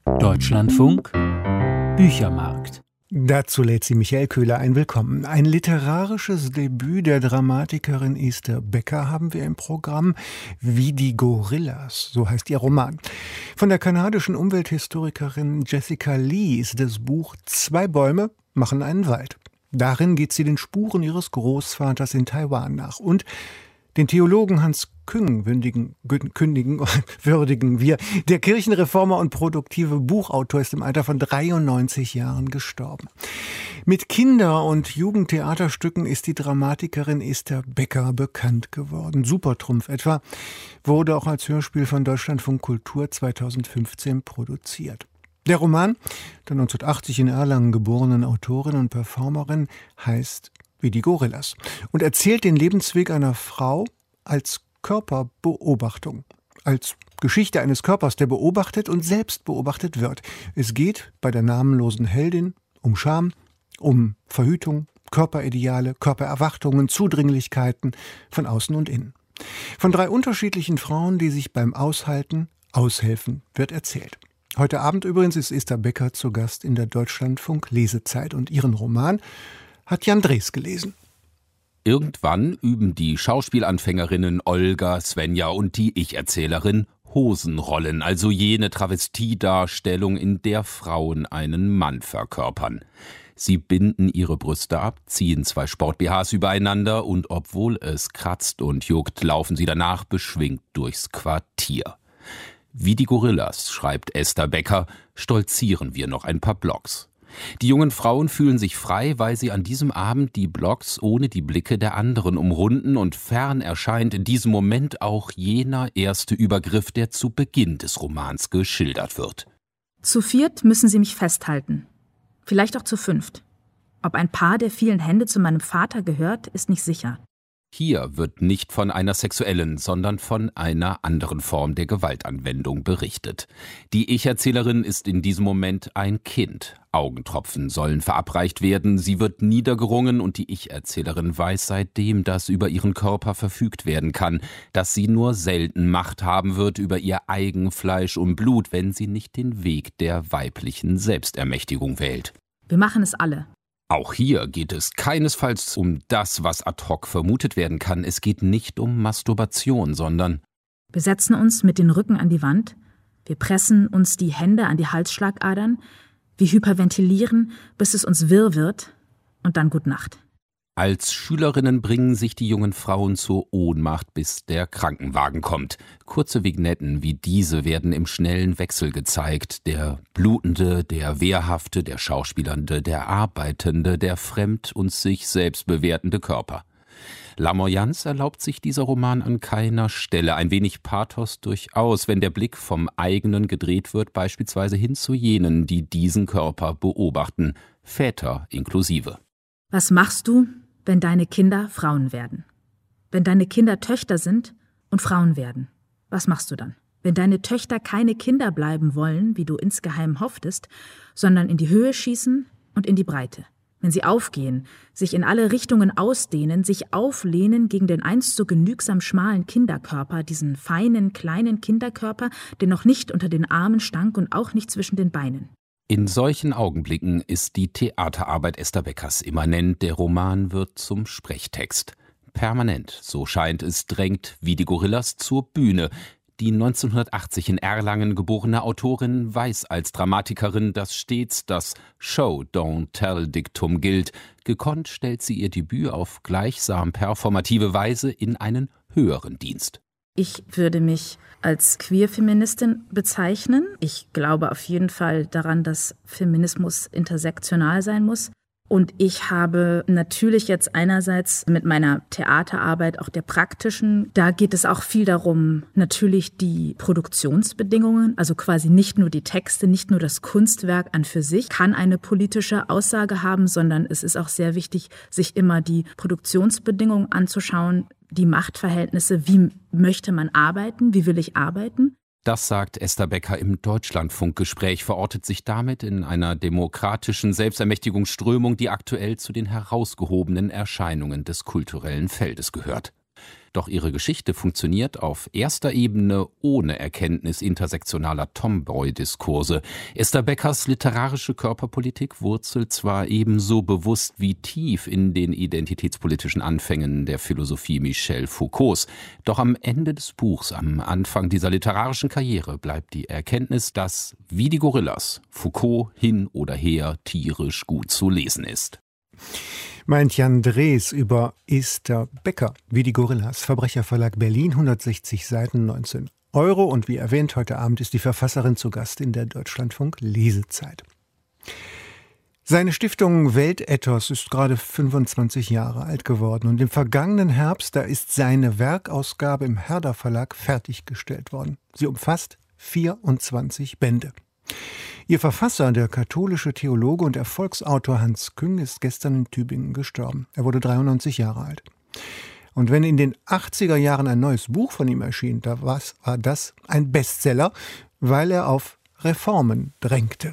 Deutschlandfunk Büchermarkt. Dazu lädt sie Michael Köhler ein. Willkommen. Ein literarisches Debüt der Dramatikerin Esther Becker haben wir im Programm. Wie die Gorillas, so heißt ihr Roman. Von der kanadischen Umwelthistorikerin Jessica Lee ist das Buch Zwei Bäume machen einen Wald. Darin geht sie den Spuren ihres Großvaters in Taiwan nach. Und den Theologen Hans Küng würdigen wir. Der Kirchenreformer und produktive Buchautor ist im Alter von 93 Jahren gestorben. Mit Kinder- und Jugendtheaterstücken ist die Dramatikerin Esther Becker bekannt geworden. Supertrumpf etwa wurde auch als Hörspiel von Deutschlandfunk Kultur 2015 produziert. Der Roman der 1980 in Erlangen geborenen Autorin und Performerin heißt Wie die Gorillas und erzählt den Lebensweg einer Frau als Körperbeobachtung, als Geschichte eines Körpers, der beobachtet und selbst beobachtet wird. Es geht bei der namenlosen Heldin um Scham, um Verhütung, Körperideale, Körpererwartungen, Zudringlichkeiten von außen und innen. Von 3 unterschiedlichen Frauen, die sich beim Aushalten, Aushelfen, wird erzählt. Heute Abend übrigens ist Esther Becker zu Gast in der Deutschlandfunk Lesezeit und ihren Roman hat Jan Drees gelesen. Irgendwann üben die Schauspielanfängerinnen Olga, Svenja und die Ich-Erzählerin Hosenrollen, also jene Travestiedarstellung, in der Frauen einen Mann verkörpern. Sie binden ihre Brüste ab, ziehen 2 Sport-BHs übereinander und obwohl es kratzt und juckt, laufen sie danach beschwingt durchs Quartier. Wie die Gorillas, schreibt Esther Becker, stolzieren wir noch ein paar Blocks. Die jungen Frauen fühlen sich frei, weil sie an diesem Abend die Blocks ohne die Blicke der anderen umrunden und fern erscheint in diesem Moment auch jener erste Übergriff, der zu Beginn des Romans geschildert wird. Zu 4 müssen sie mich festhalten. Vielleicht auch zu 5. Ob ein Paar der vielen Hände zu meinem Vater gehört, ist nicht sicher. Hier wird nicht von einer sexuellen, sondern von einer anderen Form der Gewaltanwendung berichtet. Die Ich-Erzählerin ist in diesem Moment ein Kind. Augentropfen sollen verabreicht werden, sie wird niedergerungen und die Ich-Erzählerin weiß seitdem, dass über ihren Körper verfügt werden kann, dass sie nur selten Macht haben wird über ihr Eigenfleisch und Blut, wenn sie nicht den Weg der weiblichen Selbstermächtigung wählt. Wir machen es alle. Auch hier geht es keinesfalls um das, was ad hoc vermutet werden kann. Es geht nicht um Masturbation, sondern wir setzen uns mit den Rücken an die Wand, wir pressen uns die Hände an die Halsschlagadern, wir hyperventilieren, bis es uns wirr wird und dann Gut Nacht. Als Schülerinnen bringen sich die jungen Frauen zur Ohnmacht, bis der Krankenwagen kommt. Kurze Vignetten wie diese werden im schnellen Wechsel gezeigt. Der Blutende, der Wehrhafte, der Schauspielernde, der Arbeitende, der fremd und sich selbst bewertende Körper. Lamoyance erlaubt sich dieser Roman an keiner Stelle. Ein wenig Pathos durchaus, wenn der Blick vom eigenen gedreht wird, beispielsweise hin zu jenen, die diesen Körper beobachten, Väter inklusive. Was machst du, wenn deine Kinder Frauen werden? Wenn deine Kinder Töchter sind und Frauen werden, was machst du dann? Wenn deine Töchter keine Kinder bleiben wollen, wie du insgeheim hofftest, sondern in die Höhe schießen und in die Breite. Wenn sie aufgehen, sich in alle Richtungen ausdehnen, sich auflehnen gegen den einst so genügsam schmalen Kinderkörper, diesen feinen, kleinen Kinderkörper, der noch nicht unter den Armen stank und auch nicht zwischen den Beinen. In solchen Augenblicken ist die Theaterarbeit Esther Beckers immanent. Der Roman wird zum Sprechtext. Permanent, so scheint es, drängt Wie die Gorillas zur Bühne. Die 1980 in Erlangen geborene Autorin weiß als Dramatikerin, dass stets das Show-Don't-Tell-Diktum gilt. Gekonnt stellt sie ihr Debüt auf gleichsam performative Weise in einen höheren Dienst. Ich würde mich als Queer-Feministin bezeichnen. Ich glaube auf jeden Fall daran, dass Feminismus intersektional sein muss. Und ich habe natürlich jetzt einerseits mit meiner Theaterarbeit, auch der praktischen, da geht es auch viel darum, natürlich die Produktionsbedingungen, also quasi nicht nur die Texte, nicht nur das Kunstwerk an für sich kann eine politische Aussage haben, sondern es ist auch sehr wichtig, sich immer die Produktionsbedingungen anzuschauen, die Machtverhältnisse, wie möchte man arbeiten, wie will ich arbeiten. Das sagt Esther Becker im Deutschlandfunkgespräch, verortet sich damit in einer demokratischen Selbstermächtigungsströmung, die aktuell zu den herausgehobenen Erscheinungen des kulturellen Feldes gehört. Doch ihre Geschichte funktioniert auf erster Ebene ohne Erkenntnis intersektionaler Tomboy-Diskurse. Esther Beckers literarische Körperpolitik wurzelt zwar ebenso bewusst wie tief in den identitätspolitischen Anfängen der Philosophie Michel Foucaults. Doch am Ende des Buchs, am Anfang dieser literarischen Karriere, bleibt die Erkenntnis, dass, wie die Gorillas, Foucault hin oder her tierisch gut zu lesen ist. Meint Jan Drees über Esther Becker, wie die Gorillas, Verbrecherverlag Berlin, 160 Seiten, 19 €. Und wie erwähnt, heute Abend ist die Verfasserin zu Gast in der Deutschlandfunk Lesezeit. Seine Stiftung Weltethos ist gerade 25 Jahre alt geworden und im vergangenen Herbst, da ist seine Werkausgabe im Herder Verlag fertiggestellt worden. Sie umfasst 24 Bände. Ihr Verfasser, der katholische Theologe und Erfolgsautor Hans Küng, ist gestern in Tübingen gestorben. Er wurde 93 Jahre alt. Und wenn in den 80er Jahren ein neues Buch von ihm erschien, da war das ein Bestseller, weil er auf Reformen drängte.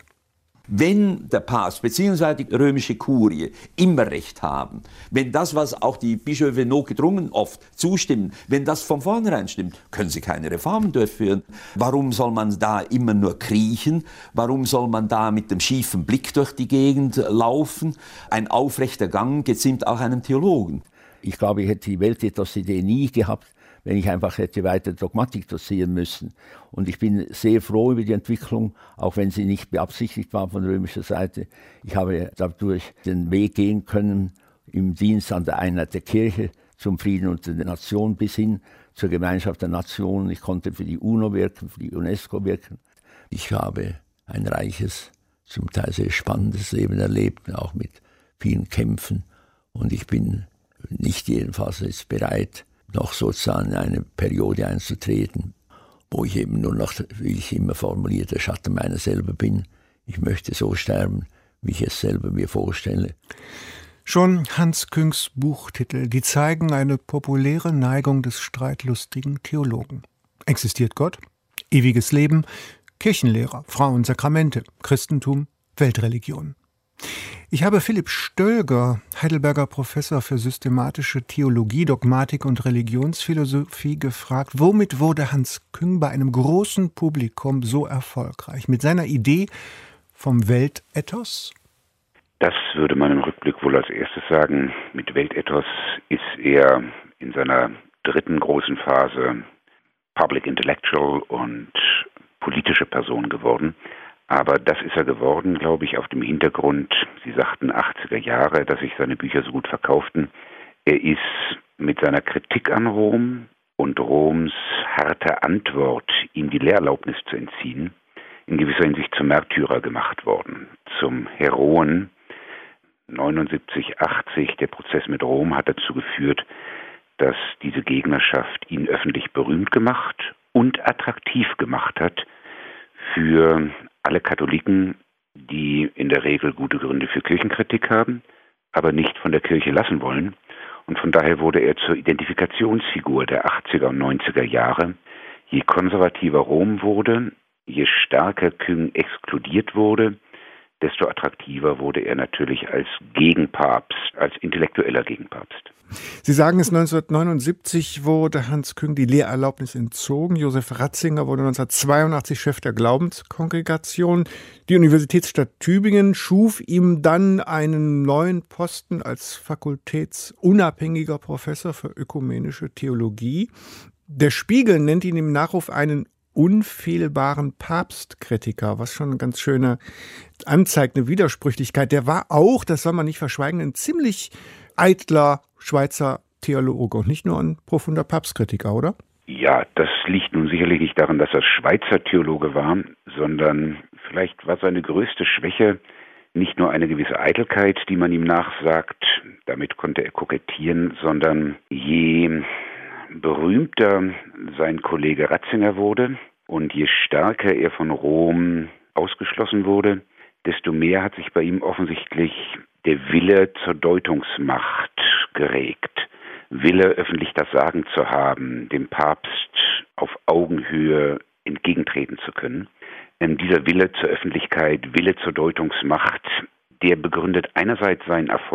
Wenn der Papst bzw. die römische Kurie immer Recht haben, wenn das, was auch die Bischöfe notgedrungen oft zustimmen, wenn das von vornherein stimmt, können sie keine Reformen durchführen. Warum soll man da immer nur kriechen? Warum soll man da mit dem schiefen Blick durch die Gegend laufen? Ein aufrechter Gang geziemt auch einem Theologen. Ich glaube, ich hätte die Weltethos-Idee nie gehabt, wenn ich einfach hätte weiter Dogmatik dozieren müssen. Und ich bin sehr froh über die Entwicklung, auch wenn sie nicht beabsichtigt war von römischer Seite. Ich habe dadurch den Weg gehen können im Dienst an der Einheit der Kirche, zum Frieden unter den Nationen bis hin zur Gemeinschaft der Nationen. Ich konnte für die UNO wirken, für die UNESCO wirken. Ich habe ein reiches, zum Teil sehr spannendes Leben erlebt, auch mit vielen Kämpfen. Und ich bin nicht jedenfalls jetzt bereit, noch sozusagen in eine Periode einzutreten, wo ich eben nur noch, wie ich immer formuliere, der Schatten meiner selber bin. Ich möchte so sterben, wie ich es selber mir vorstelle. Schon Hans Küngs Buchtitel, die zeigen eine populäre Neigung des streitlustigen Theologen. Existiert Gott? Ewiges Leben? Kirchenlehrer, Frauen, Sakramente, Christentum, Weltreligion. Ich habe Philipp Stölger, Heidelberger Professor für systematische Theologie, Dogmatik und Religionsphilosophie, gefragt, womit wurde Hans Küng bei einem großen Publikum so erfolgreich? Mit seiner Idee vom Weltethos? Das würde man im Rückblick wohl als erstes sagen. Mit Weltethos ist er in seiner dritten großen Phase Public Intellectual und politische Person geworden. Aber das ist er geworden, glaube ich, auf dem Hintergrund, Sie sagten 80er Jahre, dass sich seine Bücher so gut verkauften. Er ist mit seiner Kritik an Rom und Roms harter Antwort, ihm die Lehrerlaubnis zu entziehen, in gewisser Hinsicht zum Märtyrer gemacht worden, zum Heroen. 79, 80, der Prozess mit Rom hat dazu geführt, dass diese Gegnerschaft ihn öffentlich berühmt gemacht und attraktiv gemacht hat für alle Katholiken, die in der Regel gute Gründe für Kirchenkritik haben, aber nicht von der Kirche lassen wollen. Und von daher wurde er zur Identifikationsfigur der 80er und 90er Jahre. Je konservativer Rom wurde, je stärker Küng exkludiert wurde, desto attraktiver wurde er natürlich als Gegenpapst, als intellektueller Gegenpapst. Sie sagen es, 1979 wurde Hans Küng die Lehrerlaubnis entzogen. Josef Ratzinger wurde 1982 Chef der Glaubenskongregation. Die Universitätsstadt Tübingen schuf ihm dann einen neuen Posten als fakultätsunabhängiger Professor für ökumenische Theologie. Der Spiegel nennt ihn im Nachruf einen unfehlbaren Papstkritiker, was schon eine ganz schöne anzeigt, eine Widersprüchlichkeit. Der war auch, das soll man nicht verschweigen, ein ziemlich eitler Schweizer Theologe und nicht nur ein profunder Papstkritiker, oder? Ja, das liegt nun sicherlich nicht daran, dass er Schweizer Theologe war, sondern vielleicht war seine größte Schwäche nicht nur eine gewisse Eitelkeit, die man ihm nachsagt, damit konnte er kokettieren, sondern je berühmter sein Kollege Ratzinger wurde und je stärker er von Rom ausgeschlossen wurde, desto mehr hat sich bei ihm offensichtlich der Wille zur Deutungsmacht geregt. Wille, öffentlich das Sagen zu haben, dem Papst auf Augenhöhe entgegentreten zu können. Dieser Wille zur Öffentlichkeit, Wille zur Deutungsmacht, der begründet einerseits seinen Erfolg,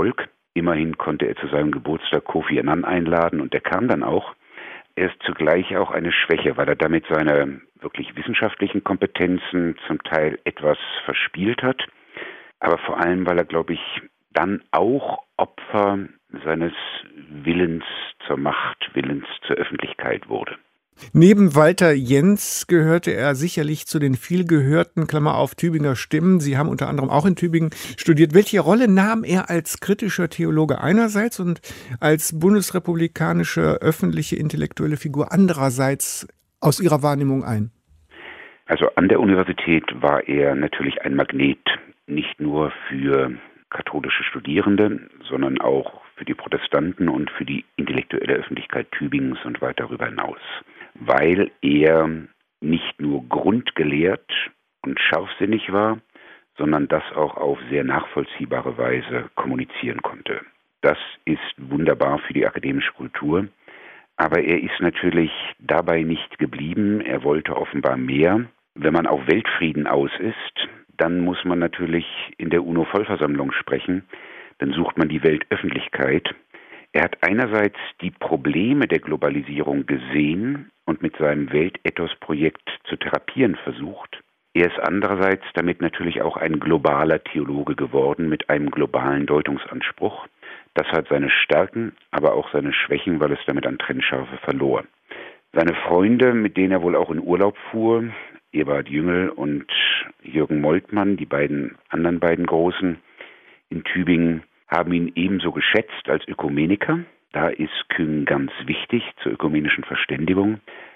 Immerhin konnte er zu seinem Geburtstag Kofi Annan einladen und der kam dann auch. Er ist zugleich auch eine Schwäche, weil er damit seine wirklich wissenschaftlichen Kompetenzen zum Teil etwas verspielt hat, aber vor allem, weil er, glaube ich, dann auch Opfer seines Willens zur Macht, Willens zur Öffentlichkeit wurde. Neben Walter Jens gehörte er sicherlich zu den vielgehörten, Klammer auf, Tübinger Stimmen. Sie haben unter anderem auch in Tübingen studiert. Welche Rolle nahm er als kritischer Theologe einerseits und als bundesrepublikanische öffentliche intellektuelle Figur andererseits aus Ihrer Wahrnehmung ein? Also an der Universität war er natürlich ein Magnet, nicht nur für katholische Studierende, sondern auch für die Protestanten und für die intellektuelle Öffentlichkeit Tübingens und weit darüber hinaus, weil er nicht nur grundgelehrt und scharfsinnig war, sondern das auch auf sehr nachvollziehbare Weise kommunizieren konnte. Das ist wunderbar für die akademische Kultur, aber er ist natürlich dabei nicht geblieben. Er wollte offenbar mehr. Wenn man auf Weltfrieden aus ist, dann muss man natürlich in der UNO-Vollversammlung sprechen. Dann sucht man die Weltöffentlichkeit. Er hat einerseits die Probleme der Globalisierung gesehen und mit seinem Weltethos-Projekt zu therapieren versucht. Er ist andererseits damit natürlich auch ein globaler Theologe geworden mit einem globalen Deutungsanspruch. Das hat seine Stärken, aber auch seine Schwächen, weil es damit an Trennschärfe verlor. Seine Freunde, mit denen er wohl auch in Urlaub fuhr, Eberhard Jüngel und Jürgen Moltmann, die anderen beiden Großen in Tübingen, haben ihn ebenso geschätzt als Ökumeniker. Da ist Küng ganz wichtig zur ökumenischen Verständigung,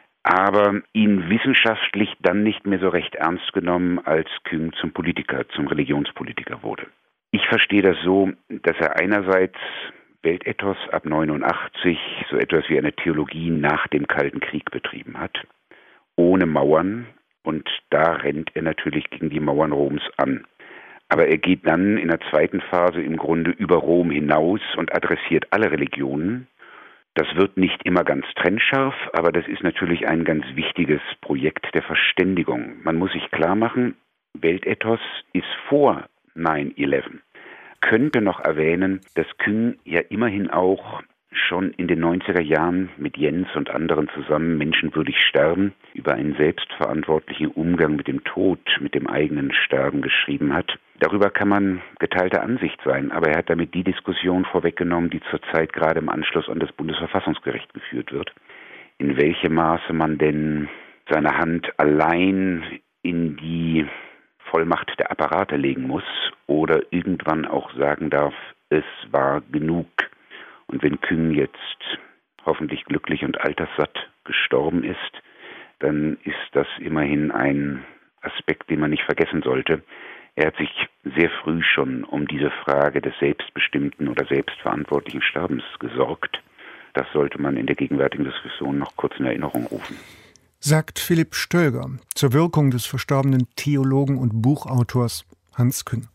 aber ihn wissenschaftlich dann nicht mehr so recht ernst genommen, als Küng zum Politiker, zum Religionspolitiker wurde. Ich verstehe das so, dass er einerseits Weltethos ab 89 so etwas wie eine Theologie nach dem Kalten Krieg betrieben hat, ohne Mauern, und da rennt er natürlich gegen die Mauern Roms an. Aber er geht dann in der zweiten Phase im Grunde über Rom hinaus und adressiert alle Religionen. Das wird nicht immer ganz trennscharf, aber das ist natürlich ein ganz wichtiges Projekt der Verständigung. Man muss sich klar machen, Weltethos ist vor 9/11. Könnte noch erwähnen, dass Küng ja immerhin auch schon in den 90er Jahren mit Jens und anderen zusammen Menschenwürdig sterben, über einen selbstverantwortlichen Umgang mit dem Tod, mit dem eigenen Sterben geschrieben hat. Darüber kann man geteilter Ansicht sein, aber er hat damit die Diskussion vorweggenommen, die zurzeit gerade im Anschluss an das Bundesverfassungsgericht geführt wird. In welchem Maße man denn seine Hand allein in die Vollmacht der Apparate legen muss oder irgendwann auch sagen darf, es war genug. Und wenn Küng jetzt hoffentlich glücklich und alterssatt gestorben ist, dann ist das immerhin ein Aspekt, den man nicht vergessen sollte. Er hat sich sehr früh schon um diese Frage des selbstbestimmten oder selbstverantwortlichen Sterbens gesorgt. Das sollte man in der gegenwärtigen Diskussion noch kurz in Erinnerung rufen. Sagt Philipp Stölger zur Wirkung des verstorbenen Theologen und Buchautors Hans Küng.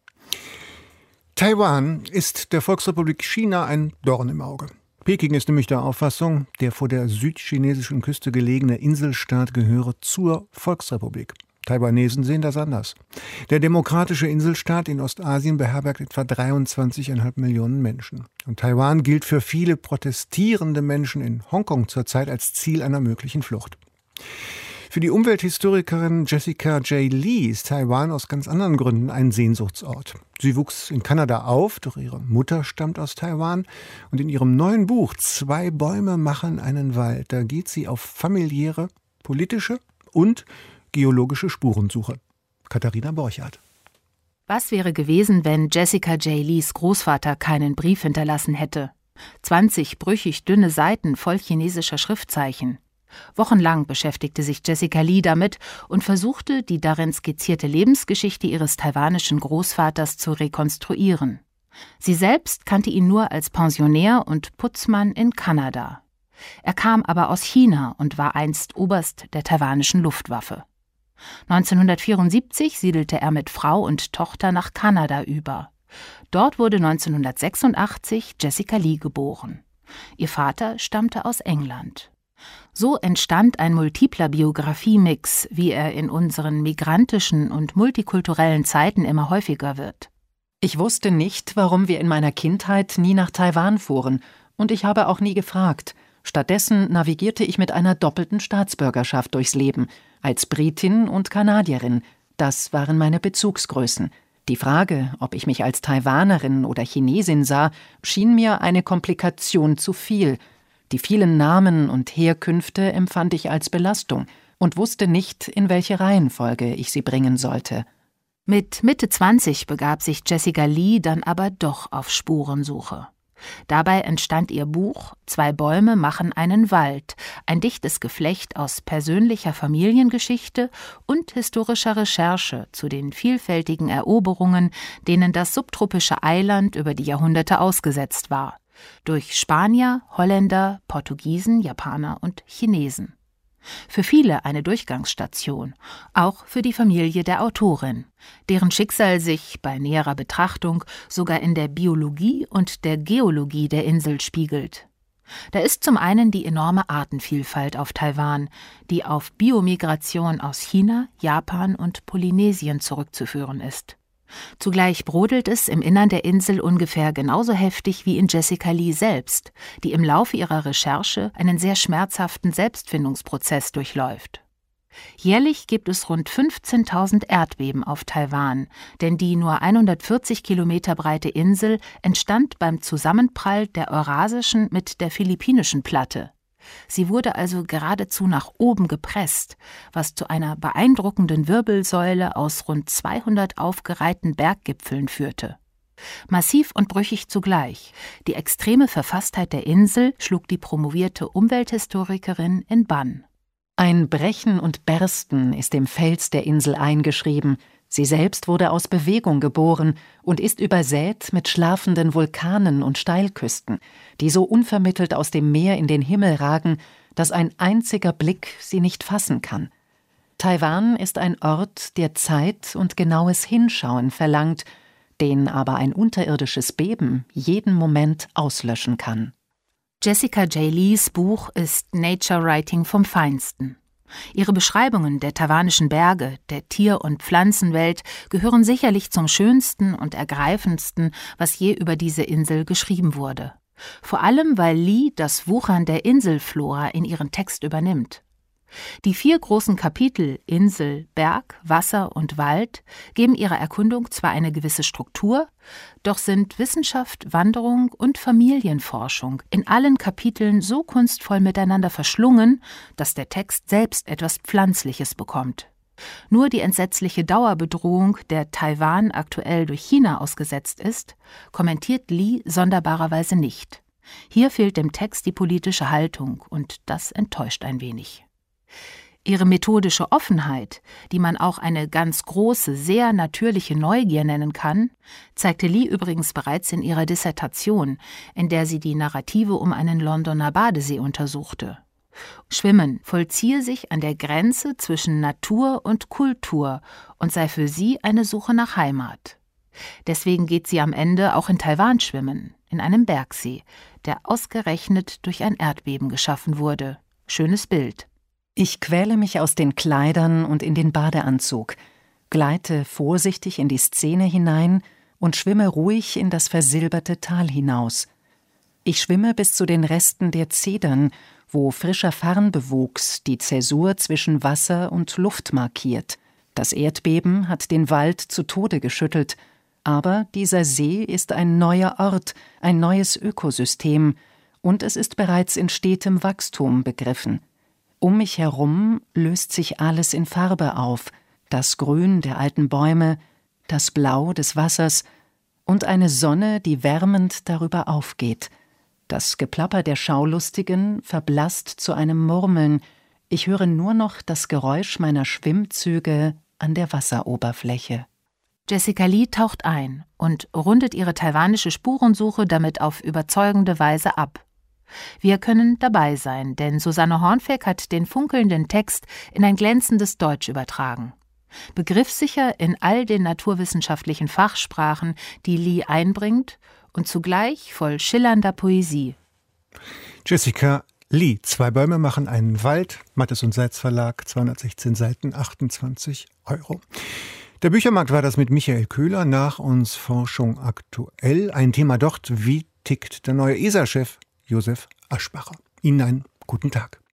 Taiwan ist der Volksrepublik China ein Dorn im Auge. Peking ist nämlich der Auffassung, der vor der südchinesischen Küste gelegene Inselstaat gehöre zur Volksrepublik. Taiwanesen sehen das anders. Der demokratische Inselstaat in Ostasien beherbergt etwa 23,5 Millionen Menschen. Und Taiwan gilt für viele protestierende Menschen in Hongkong zurzeit als Ziel einer möglichen Flucht. Für die Umwelthistorikerin Jessica J. Lee ist Taiwan aus ganz anderen Gründen ein Sehnsuchtsort. Sie wuchs in Kanada auf, doch ihre Mutter stammt aus Taiwan. Und in ihrem neuen Buch »2 Bäume machen einen Wald«, da geht sie auf familiäre, politische und geologische Spurensuche. Katharina Borchardt. Was wäre gewesen, wenn Jessica J. Lees Großvater keinen Brief hinterlassen hätte? 20 brüchig dünne Seiten voll chinesischer Schriftzeichen. Wochenlang beschäftigte sich Jessica Lee damit und versuchte, die darin skizzierte Lebensgeschichte ihres taiwanischen Großvaters zu rekonstruieren. Sie selbst kannte ihn nur als Pensionär und Putzmann in Kanada. Er kam aber aus China und war einst Oberst der taiwanischen Luftwaffe. 1974 siedelte er mit Frau und Tochter nach Kanada über. Dort wurde 1986 Jessica Lee geboren. Ihr Vater stammte aus England. So entstand ein multipler Biografiemix, wie er in unseren migrantischen und multikulturellen Zeiten immer häufiger wird. Ich wusste nicht, warum wir in meiner Kindheit nie nach Taiwan fuhren, und ich habe auch nie gefragt. Stattdessen navigierte ich mit einer doppelten Staatsbürgerschaft durchs Leben, als Britin und Kanadierin. Das waren meine Bezugsgrößen. Die Frage, ob ich mich als Taiwanerin oder Chinesin sah, schien mir eine Komplikation zu viel. Die vielen Namen und Herkünfte empfand ich als Belastung und wusste nicht, in welche Reihenfolge ich sie bringen sollte. Mit Mitte 20 begab sich Jessica Lee dann aber doch auf Spurensuche. Dabei entstand ihr Buch »Zwei Bäume machen einen Wald«, ein dichtes Geflecht aus persönlicher Familiengeschichte und historischer Recherche zu den vielfältigen Eroberungen, denen das subtropische Eiland über die Jahrhunderte ausgesetzt war. Durch Spanier, Holländer, Portugiesen, Japaner und Chinesen. Für viele eine Durchgangsstation, auch für die Familie der Autorin, deren Schicksal sich bei näherer Betrachtung sogar in der Biologie und der Geologie der Insel spiegelt. Da ist zum einen die enorme Artenvielfalt auf Taiwan, die auf Biomigration aus China, Japan und Polynesien zurückzuführen ist. Zugleich brodelt es im Innern der Insel ungefähr genauso heftig wie in Jessica Lee selbst, die im Laufe ihrer Recherche einen sehr schmerzhaften Selbstfindungsprozess durchläuft. Jährlich gibt es rund 15.000 Erdbeben auf Taiwan, denn die nur 140 Kilometer breite Insel entstand beim Zusammenprall der eurasischen mit der philippinischen Platte. Sie wurde also geradezu nach oben gepresst, was zu einer beeindruckenden Wirbelsäule aus rund 200 aufgereihten Berggipfeln führte. Massiv und brüchig zugleich. Die extreme Verfasstheit der Insel schlug die promovierte Umwelthistorikerin in Bann. Ein Brechen und Bersten ist im Fels der Insel eingeschrieben. Sie selbst wurde aus Bewegung geboren und ist übersät mit schlafenden Vulkanen und Steilküsten, die so unvermittelt aus dem Meer in den Himmel ragen, dass ein einziger Blick sie nicht fassen kann. Taiwan ist ein Ort, der Zeit und genaues Hinschauen verlangt, den aber ein unterirdisches Beben jeden Moment auslöschen kann. Jessica J. Lees Buch ist Nature Writing vom Feinsten. Ihre Beschreibungen der taiwanischen Berge, der Tier- und Pflanzenwelt gehören sicherlich zum schönsten und ergreifendsten, was je über diese Insel geschrieben wurde. Vor allem, weil Lee das Wuchern der Inselflora in ihren Text übernimmt. Die 4 großen Kapitel Insel, Berg, Wasser und Wald geben ihrer Erkundung zwar eine gewisse Struktur, doch sind Wissenschaft, Wanderung und Familienforschung in allen Kapiteln so kunstvoll miteinander verschlungen, dass der Text selbst etwas Pflanzliches bekommt. Nur die entsetzliche Dauerbedrohung, der Taiwan aktuell durch China ausgesetzt ist, kommentiert Lee sonderbarerweise nicht. Hier fehlt dem Text die politische Haltung und das enttäuscht ein wenig. Ihre methodische Offenheit, die man auch eine ganz große, sehr natürliche Neugier nennen kann, zeigte Lee übrigens bereits in ihrer Dissertation, in der sie die Narrative um einen Londoner Badesee untersuchte. Schwimmen vollziehe sich an der Grenze zwischen Natur und Kultur und sei für sie eine Suche nach Heimat. Deswegen geht sie am Ende auch in Taiwan schwimmen, in einem Bergsee, der ausgerechnet durch ein Erdbeben geschaffen wurde. Schönes Bild. Ich quäle mich aus den Kleidern und in den Badeanzug, gleite vorsichtig in die Szene hinein und schwimme ruhig in das versilberte Tal hinaus. Ich schwimme bis zu den Resten der Zedern, wo frischer Farnbewuchs die Zäsur zwischen Wasser und Luft markiert. Das Erdbeben hat den Wald zu Tode geschüttelt, aber dieser See ist ein neuer Ort, ein neues Ökosystem, und es ist bereits in stetem Wachstum begriffen. Um mich herum löst sich alles in Farbe auf, das Grün der alten Bäume, das Blau des Wassers und eine Sonne, die wärmend darüber aufgeht. Das Geplapper der Schaulustigen verblasst zu einem Murmeln. Ich höre nur noch das Geräusch meiner Schwimmzüge an der Wasseroberfläche. Jessica Lee taucht ein und rundet ihre taiwanische Spurensuche damit auf überzeugende Weise ab. Wir können dabei sein, denn Susanne Hornfeck hat den funkelnden Text in ein glänzendes Deutsch übertragen. Begriffssicher in all den naturwissenschaftlichen Fachsprachen, die Lee einbringt, und zugleich voll schillernder Poesie. Jessica Lee, 2 Bäume machen einen Wald, Mattes und Seitz Verlag, 216 Seiten, 28 €. Der Büchermarkt war das mit Michael Köhler, nach uns Forschung aktuell. Ein Thema dort, wie tickt der neue ESA-Chef Josef Aschbacher. Ihnen einen guten Tag.